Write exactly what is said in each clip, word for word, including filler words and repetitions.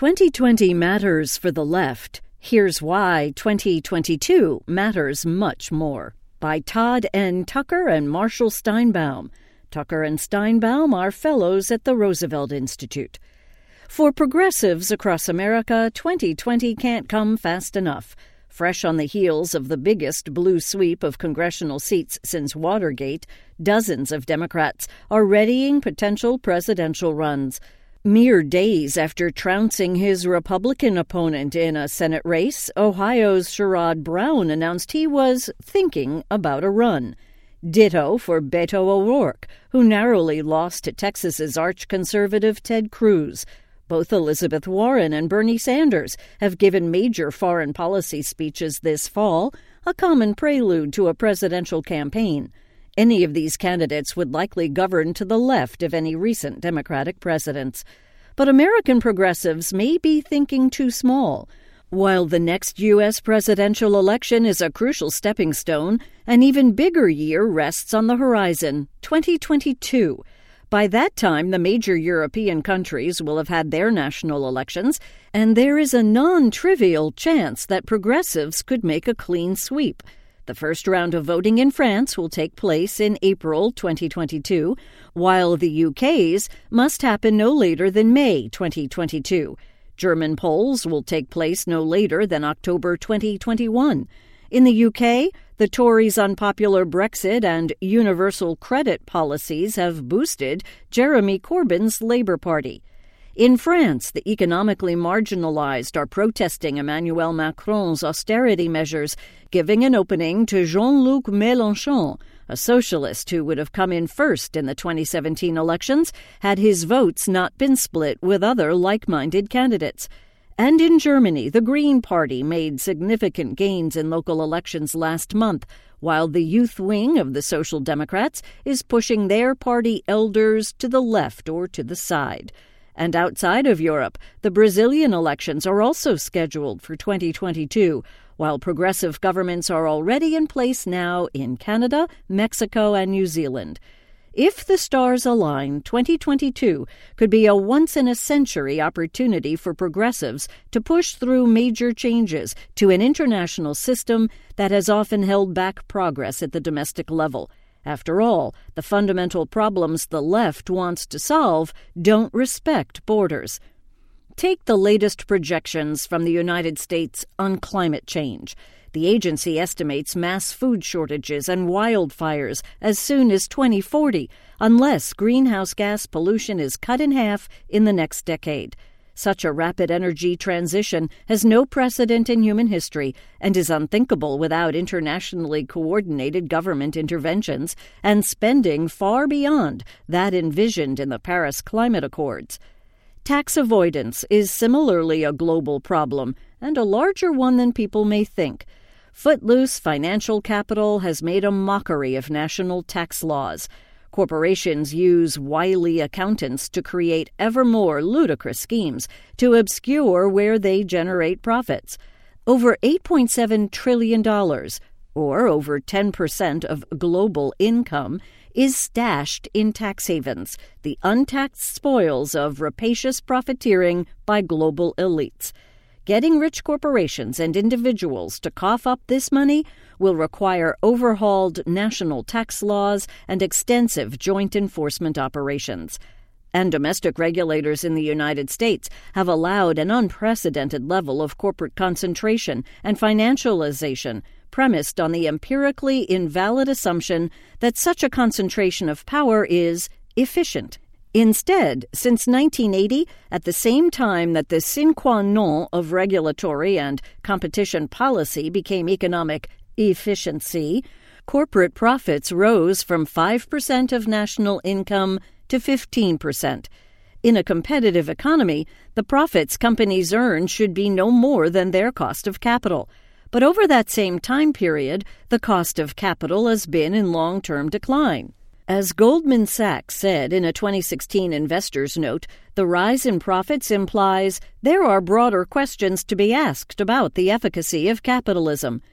twenty twenty matters for the left. Here's why twenty twenty-two matters much more. By Todd N. Tucker and Marshall Steinbaum. Tucker and Steinbaum are fellows at the Roosevelt Institute. For progressives across America, twenty twenty can't come fast enough. Fresh on the heels of the biggest blue sweep of congressional seats since Watergate, dozens of Democrats are readying potential presidential runs. Mere days after trouncing his Republican opponent in a Senate race, Ohio's Sherrod Brown announced he was thinking about a run. Ditto for Beto O'Rourke, who narrowly lost to Texas's arch-conservative Ted Cruz. Both Elizabeth Warren and Bernie Sanders have given major foreign policy speeches this fall, a common prelude to a presidential campaign. Any of these candidates would likely govern to the left of any recent Democratic presidents. But American progressives may be thinking too small. While the next U S presidential election is a crucial stepping stone, an even bigger year rests on the horizon, twenty twenty-two. By that time, the major European countries will have had their national elections, and there is a non-trivial chance that progressives could make a clean sweep. The first round of voting in France will take place in April twenty twenty-two, while the U K's must happen no later than May twenty twenty-two. German polls will take place no later than October twenty twenty-one. In the U K, the Tories' unpopular Brexit and universal credit policies have boosted Jeremy Corbyn's Labour Party. In France, the economically marginalized are protesting Emmanuel Macron's austerity measures, giving an opening to Jean-Luc Mélenchon, a socialist who would have come in first in the twenty seventeen elections had his votes not been split with other like-minded candidates. And in Germany, the Green Party made significant gains in local elections last month, while the youth wing of the Social Democrats is pushing their party elders to the left or to the side. And outside of Europe, the Brazilian elections are also scheduled for twenty twenty-two, while progressive governments are already in place now in Canada, Mexico, and New Zealand. If the stars align, twenty twenty-two could be a once-in-a-century opportunity for progressives to push through major changes to an international system that has often held back progress at the domestic level. After all, the fundamental problems the left wants to solve don't respect borders. Take the latest projections from the United States on climate change. The agency estimates mass food shortages and wildfires as soon as twenty forty, unless greenhouse gas pollution is cut in half in the next decade. Such a rapid energy transition has no precedent in human history and is unthinkable without internationally coordinated government interventions and spending far beyond that envisioned in the Paris Climate Accords. Tax avoidance is similarly a global problem, and a larger one than people may think. Footloose financial capital has made a mockery of national tax laws. Corporations use wily accountants to create ever more ludicrous schemes to obscure where they generate profits. Over eight point seven trillion dollars, or over ten percent of global income, is stashed in tax havens, the untaxed spoils of rapacious profiteering by global elites. Getting rich corporations and individuals to cough up this money will require overhauled national tax laws and extensive joint enforcement operations. And domestic regulators in the United States have allowed an unprecedented level of corporate concentration and financialization, premised on the empirically invalid assumption that such a concentration of power is efficient. Instead, since nineteen eighty, at the same time that the sine qua non of regulatory and competition policy became economic efficiency, corporate profits rose from five percent of national income to fifteen percent. In a competitive economy, the profits companies earn should be no more than their cost of capital. But over that same time period, the cost of capital has been in long-term decline. As Goldman Sachs said in a twenty sixteen investor's note, the rise in profits implies there are broader questions to be asked about the efficacy of capitalism.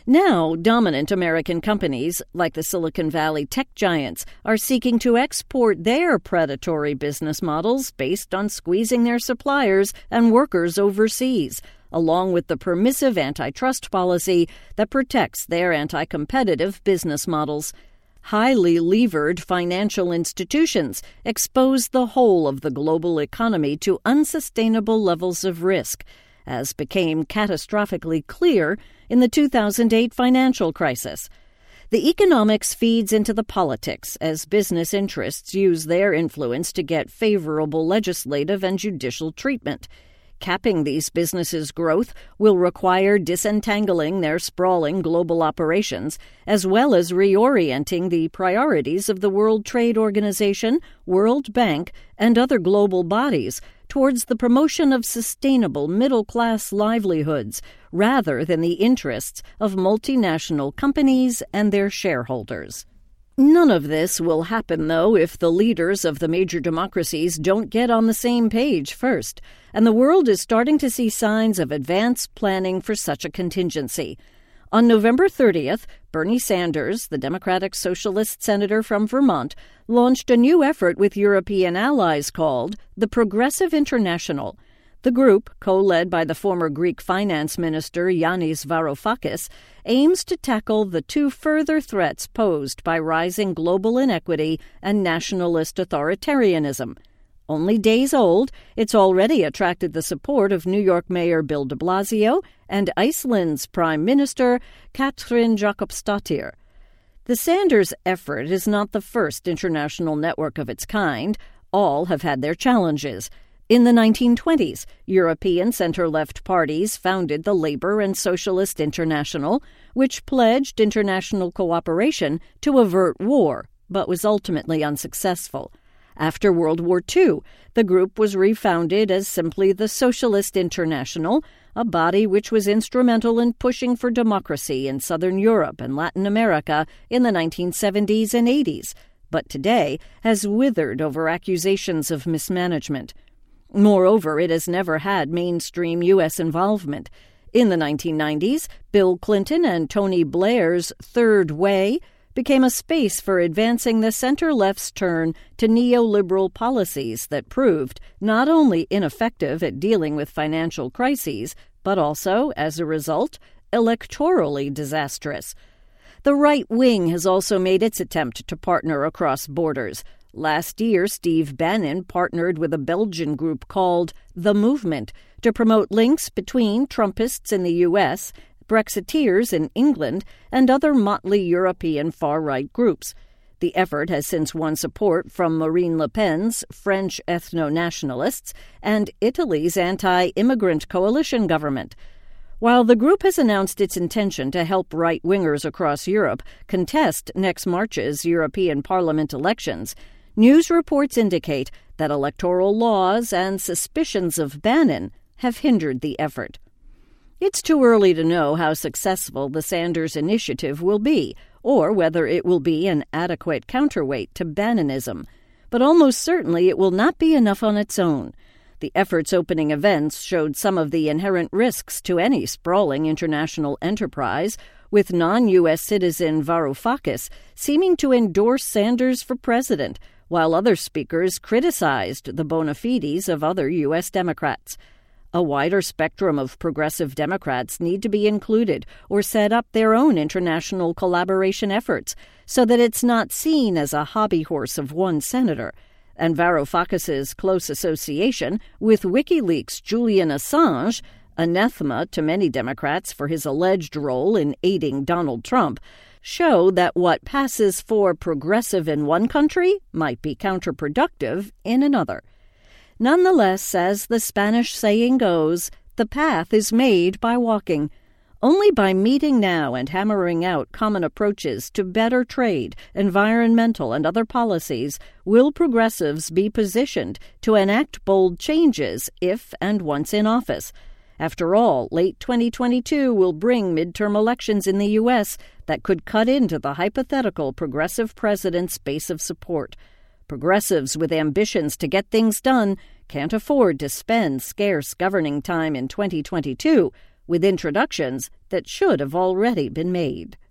Now, dominant American companies, like the Silicon Valley tech giants, are seeking to export their predatory business models based on squeezing their suppliers and workers overseas, along with the permissive antitrust policy that protects their anti-competitive business models. Highly levered financial institutions expose the whole of the global economy to unsustainable levels of risk, as became catastrophically clear in the two thousand eight financial crisis. The economics feeds into the politics as business interests use their influence to get favorable legislative and judicial treatment. Capping these businesses' growth will require disentangling their sprawling global operations, as well as reorienting the priorities of the World Trade Organization, World Bank, and other global bodies towards the promotion of sustainable middle-class livelihoods, rather than the interests of multinational companies and their shareholders. None of this will happen, though, if the leaders of the major democracies don't get on the same page first, and the world is starting to see signs of advanced planning for such a contingency. On November thirtieth, Bernie Sanders, the Democratic Socialist senator from Vermont, launched a new effort with European allies called the Progressive International. The group, co-led by the former Greek finance minister Yanis Varoufakis, aims to tackle the two further threats posed by rising global inequity and nationalist authoritarianism. Only days old, it's already attracted the support of New York Mayor Bill de Blasio and Iceland's Prime Minister Katrin Jakobsdóttir. The Sanders effort is not the first international network of its kind. All have had their challenges. In the nineteen twenties, European center-left parties founded the Labour and Socialist International, which pledged international cooperation to avert war, but was ultimately unsuccessful. After World War Two, the group was refounded as simply the Socialist International, a body which was instrumental in pushing for democracy in Southern Europe and Latin America in the nineteen seventies and eighties, but today has withered over accusations of mismanagement. Moreover, it has never had mainstream U S involvement. In the nineteen nineties, Bill Clinton and Tony Blair's Third Way became a space for advancing the center-left's turn to neoliberal policies that proved not only ineffective at dealing with financial crises, but also, as a result, electorally disastrous. The right wing has also made its attempt to partner across borders. Last year, Steve Bannon partnered with a Belgian group called The Movement to promote links between Trumpists in the U S, Brexiteers in England, and other motley European far-right groups. The effort has since won support from Marine Le Pen's French ethno-nationalists and Italy's anti-immigrant coalition government. While the group has announced its intention to help right-wingers across Europe contest next March's European Parliament elections, news reports indicate that electoral laws and suspicions of Bannon have hindered the effort. It's too early to know how successful the Sanders initiative will be, or whether it will be an adequate counterweight to Bannonism. But almost certainly it will not be enough on its own. The effort's opening events showed some of the inherent risks to any sprawling international enterprise, with non-U S citizen Varoufakis seeming to endorse Sanders for president, while other speakers criticized the bona fides of other U S Democrats. A wider spectrum of progressive Democrats need to be included or set up their own international collaboration efforts so that it's not seen as a hobby horse of one senator. And Varoufakis's close association with WikiLeaks' Julian Assange, anathema to many Democrats for his alleged role in aiding Donald Trump, show that what passes for progressive in one country might be counterproductive in another. Nonetheless, as the Spanish saying goes, the path is made by walking. Only by meeting now and hammering out common approaches to better trade, environmental, and other policies will progressives be positioned to enact bold changes if and once in office. After all, late twenty twenty-two will bring midterm elections in the U S that could cut into the hypothetical progressive president's base of support. Progressives with ambitions to get things done can't afford to spend scarce governing time in twenty twenty-two with introductions that should have already been made.